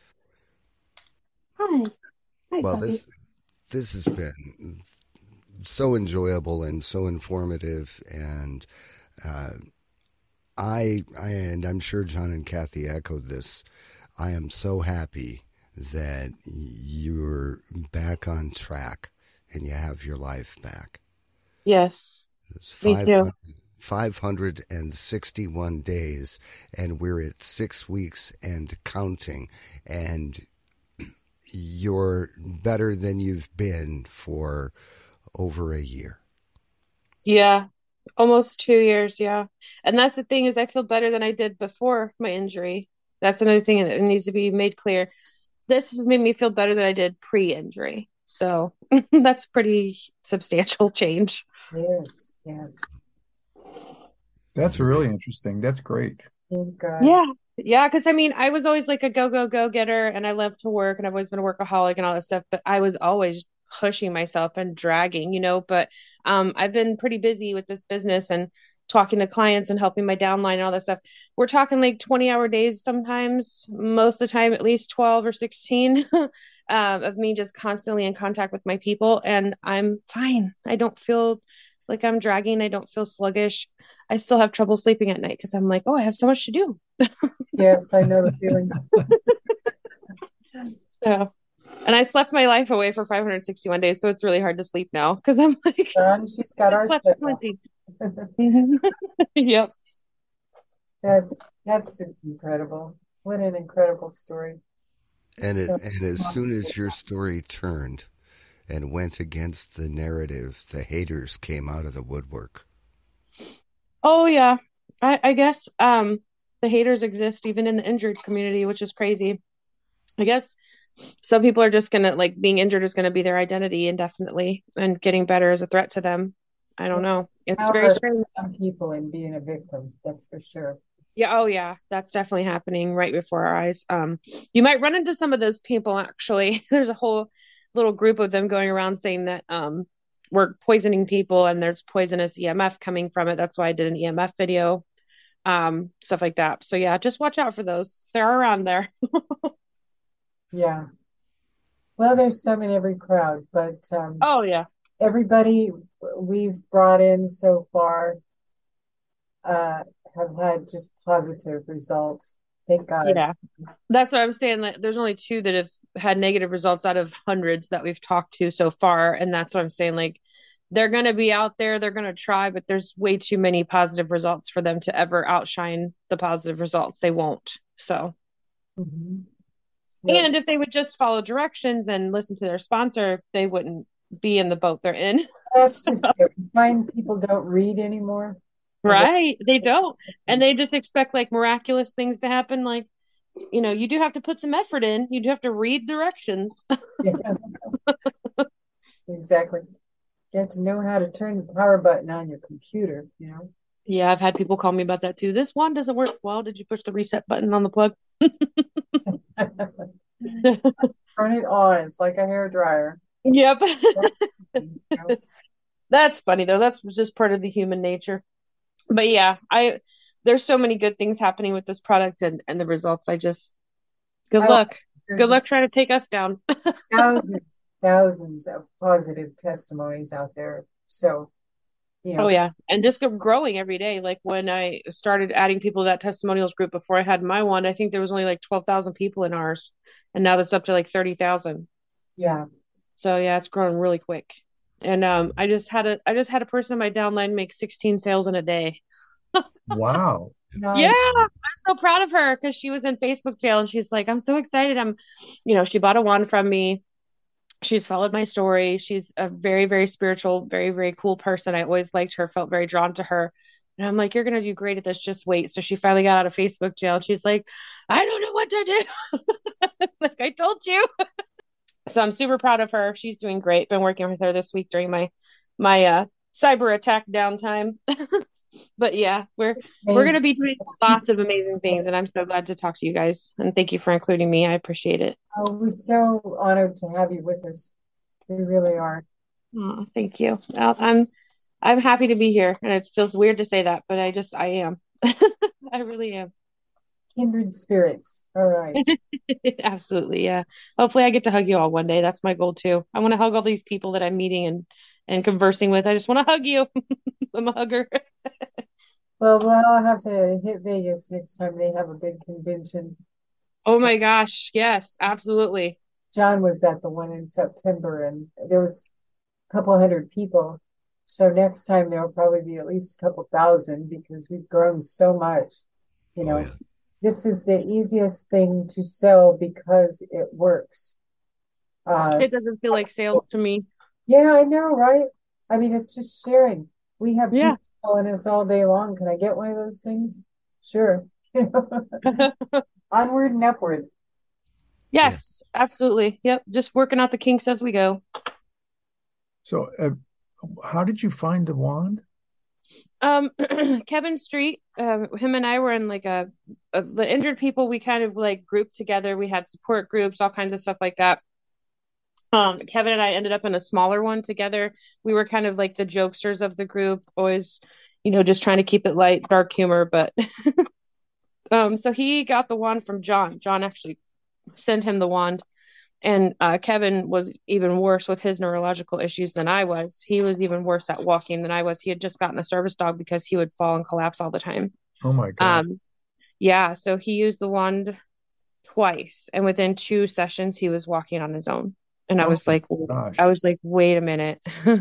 Hi. Hi, Well, puppy. this this has been so enjoyable and so informative, and uh, I, I and I'm sure John and Kathy echoed this. I am so happy that you're back on track and you have your life back. Yes, It's me too. five hundred sixty-one days, and we're at six weeks and counting, and you're better than you've been for over a year. Yeah, almost two years. Yeah, and that's the thing is, I feel better than I did before my injury. That's another thing that needs to be made clear. This has made me feel better than I did pre-injury. So that's pretty substantial change. Yes, yes. That's really interesting. That's great. Thank God. Yeah. Yeah, because I mean, I was always like a go, go, go getter, and I love to work, and I've always been a workaholic and all that stuff, but I was always pushing myself and dragging, you know. But um, I've been pretty busy with this business and talking to clients and helping my downline and all that stuff. We're talking like twenty hour days sometimes, most of the time, at least twelve or sixteen um, of me just constantly in contact with my people, and I'm fine. I don't feel like I'm dragging. I don't feel sluggish. I still have trouble sleeping at night because I'm like, oh, I have so much to do. Yes, I know the feeling. So, and I slept my life away for five hundred sixty-one days, so it's really hard to sleep now because I'm like, Um, she's got I our slept schedule. plenty. Mhm. Yep. That's that's just incredible. What an incredible story. And it, So, and as soon as your story turned and went against the narrative, the haters came out of the woodwork. Oh yeah, I, I guess um the haters exist even in the injured community, which is crazy. I guess some people are just gonna like being injured is gonna be their identity indefinitely, and getting better is a threat to them. I don't know. It's very power for strange. some people in being a victim, that's for sure. Yeah, oh yeah, that's definitely happening right before our eyes. Um, you might run into some of those people actually. There's a whole little group of them going around saying that um we're poisoning people and there's poisonous E M F coming from it. That's why I did an E M F video, um, stuff like that. So yeah, just watch out for those. They're around there. Yeah. Well, there's some in every crowd, but um, Oh yeah. everybody we've brought in so far uh, have had just positive results. Thank God. Yeah. That's what I'm saying. That there's only two that have had negative results out of hundreds that we've talked to so far. And that's what I'm saying. Like they're going to be out there, they're going to try, but there's way too many positive results for them to ever outshine the positive results. They won't. So, Mhm. Yep. and if they would just follow directions and listen to their sponsor, they wouldn't be in the boat they're in. That's just it. We find people don't read anymore. Or they- Right. They don't. And they just expect like miraculous things to happen. Like, you know, you do have to put some effort in. You do have to read directions. Yeah, exactly. You have to know how to turn the power button on your computer, you know. Yeah, I've had people call me about that too. This one doesn't work well. Did you push the reset button on the plug? Turn it on. It's like a hair dryer. Yep. You know? That's funny though. That's just part of the human nature. But yeah, I there's so many good things happening with this product and, and the results. I just, good Oh, luck. Good luck trying to take us down. thousands, thousands of positive testimonies out there. So, you know. Oh yeah. And just growing every day. Like when I started adding people to that testimonials group before I had my one, I think there was only like twelve thousand people in ours. And now that's up to like thirty thousand. Yeah. So yeah, it's growing really quick. And um, I just had a I just had a person in my downline make sixteen sales in a day. Wow. Nice. Yeah, I'm so proud of her because she was in Facebook jail and she's like, I'm so excited. I'm, you know, she bought a wand from me. She's followed my story. She's a very, very spiritual, very, very cool person. I always liked her, felt very drawn to her. And I'm like, you're going to do great at this. Just wait. So she finally got out of Facebook jail. And she's like, I don't know what to do. Like I told you. So I'm super proud of her. She's doing great. Been working with her this week during my, my, uh, cyber attack downtime. But yeah, we're we're gonna be doing lots of amazing things, and I'm so glad to talk to you guys. And thank you for including me. I appreciate it. Oh, we're so honored to have you with us. We really are. Oh, thank you. Well, I'm I'm happy to be here, and it feels weird to say that, but I just I am. I really am. Kindred spirits. All right. Absolutely, yeah. Hopefully, I get to hug you all one day. That's my goal too. I want to hug all these people that I'm meeting and and conversing with. I just want to hug you. I'm a hugger. Well, we'll all have to hit Vegas next time they have a big convention. Oh my gosh, yes, absolutely. John was at the one in September, and there was a couple hundred people. So next time there will probably be at least a couple thousand because we've grown so much. You know, oh, yeah. This is the easiest thing to sell because it works. Uh, it doesn't feel like sales to me. Yeah, I know, right? I mean, it's just sharing. We have yeah. people calling us all day long. Can I get one of those things? Sure. Onward and upward. Yes, yeah. Absolutely. Yep. Just working out the kinks as we go. So, uh, how did you find the wand? Um, Kevin Street, um, him and I were in like a, a, the injured people. We kind of like grouped together. We had support groups, all kinds of stuff like that. Um, Kevin and I ended up in a smaller one together. We were kind of like the jokesters of the group, always, you know, just trying to keep it light, dark humor. But um, so he got the wand from John. John actually sent him the wand. And uh, Kevin was even worse with his neurological issues than I was. He was even worse at walking than I was. He had just gotten a service dog because he would fall and collapse all the time. Oh my God. Um, yeah. So he used the wand twice. And within two sessions, he was walking on his own. And I oh was like, gosh. I was like, wait a minute.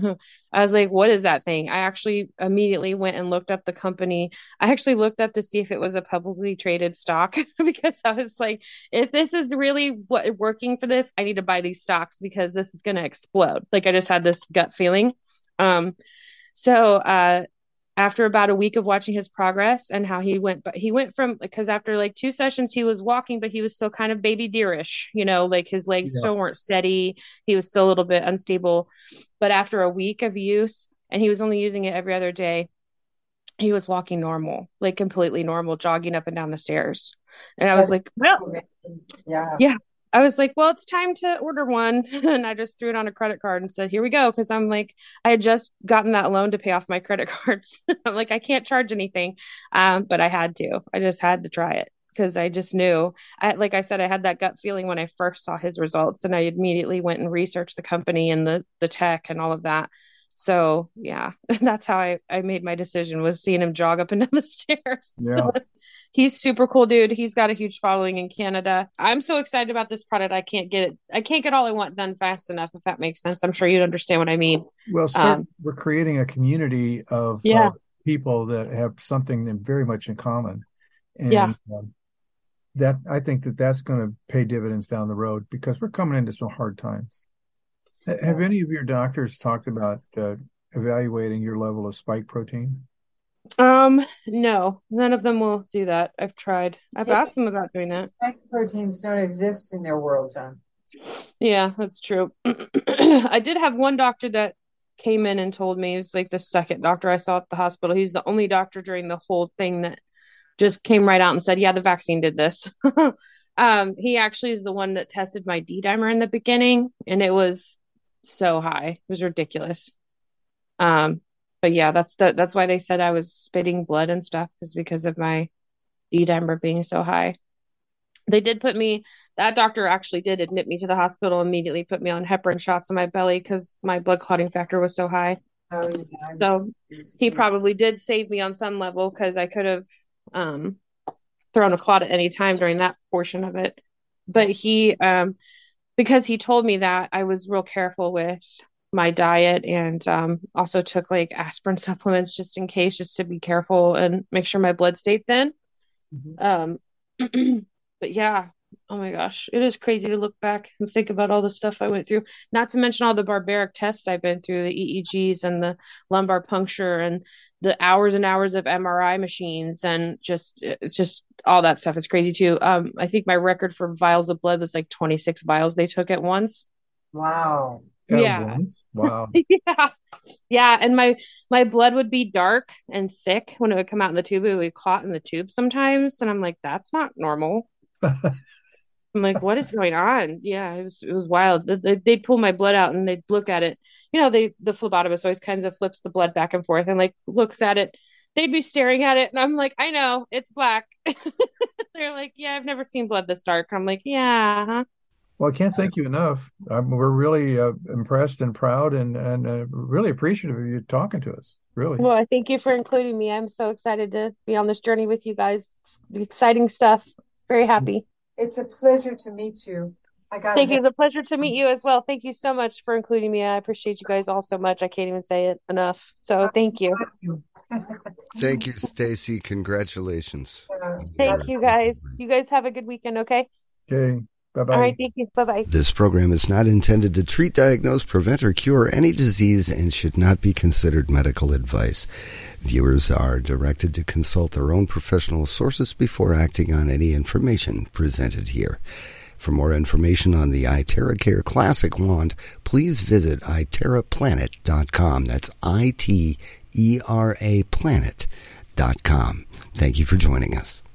I was like, what is that thing? I actually immediately went and looked up the company. I actually looked up to see if it was a publicly traded stock because I was like, if this is really what working for this, I need to buy these stocks because this is going to explode. Like I just had this gut feeling. Um, so, uh, after about a week of watching his progress and how he went, but he went from, because after like two sessions, he was walking, but he was still kind of baby deerish, you know, like his legs yeah. still weren't steady. He was still a little bit unstable. But after a week of use, and he was only using it every other day, he was walking normal, like completely normal, jogging up and down the stairs. And I was like, well, yeah, yeah. I was like, well, it's time to order one. And I just threw it on a credit card and said, here we go. Cause I'm like, I had just gotten that loan to pay off my credit cards. I'm like, I can't charge anything. Um, but I had to, I just had to try it because I just knew I, like I said, I had that gut feeling when I first saw his results and I immediately went and researched the company and the, the tech and all of that. So yeah, that's how I, I made my decision was seeing him jog up and down the stairs. Yeah. He's super cool, dude. He's got a huge following in Canada. I'm so excited about this product. I can't get it. I can't get all I want done fast enough, if that makes sense. I'm sure you'd understand what I mean. Well, sir, um, we're creating a community of yeah. uh, people that have something very much in common. And yeah. um, that I think that that's going to pay dividends down the road because we're coming into some hard times. Have any of your doctors talked about uh, evaluating your level of spike protein? Um, no, none of them will do that. I've tried. I've yeah. asked them about doing that. Spike proteins don't exist in their world, John. Yeah, that's true. I did have one doctor that came in and told me, he was like the second doctor I saw at the hospital. He's the only doctor during the whole thing that just came right out and said, yeah, the vaccine did this. um, he actually is the one that tested my D-dimer in the beginning, and it was so high. It was ridiculous. Um, but yeah, that's the that's why they said I was spitting blood and stuff, is because of my D-dimer being so high. They did put me, that doctor actually did admit me to the hospital, immediately put me on heparin shots on my belly because my blood clotting factor was so high. Oh, yeah. So he probably did save me on some level, because I could have um, thrown a clot at any time during that portion of it. But he, um, because he told me that, I was real careful with my diet, and um, also took like aspirin supplements just in case, just to be careful and make sure my blood stayed thin. Mm-hmm. Um, but yeah, oh my gosh, it is crazy to look back and think about all the stuff I went through, not to mention all the barbaric tests I've been through, the E E Gs and the lumbar puncture and the hours and hours of M R I machines, and just it's just all that stuff is crazy too. Um, I think my record for vials of blood was like twenty-six vials they took at once. Wow. At Yeah. once? Wow. Yeah. Yeah. And my my blood would be dark and thick when it would come out in the tube. It would clot in the tube sometimes. And I'm like, that's not normal. I'm like, what is going on? Yeah, it was it was wild. They, they'd pull my blood out and they'd look at it. You know, they the phlebotomist always kinds of flips the blood back and forth and like looks at it. They'd be staring at it, and I'm like, I know, it's black. They're like, yeah, I've never seen blood this dark. I'm like, yeah. Huh? Well, I can't thank you enough. Um, we're really uh, impressed and proud, and and uh, really appreciative of you talking to us. Really. Well, I thank you for including me. I'm so excited to be on this journey with you guys. It's exciting stuff. Very happy. It's a pleasure to meet you. I got Thank you. It's a pleasure to meet you as well. Thank you so much for including me. I appreciate you guys all so much. I can't even say it enough. So thank you. Thank you, Stacy. Congratulations. Thank you, guys. You guys have a good weekend, okay? Okay. Bye-bye. All right. Thank you. Bye-bye. This program is not intended to treat, diagnose, prevent, or cure any disease and should not be considered medical advice. Viewers are directed to consult their own professional sources before acting on any information presented here. For more information on the iTerra Classic Wand, please visit i terra planet dot com. That's I T E R A planet dot com. Thank you for joining us.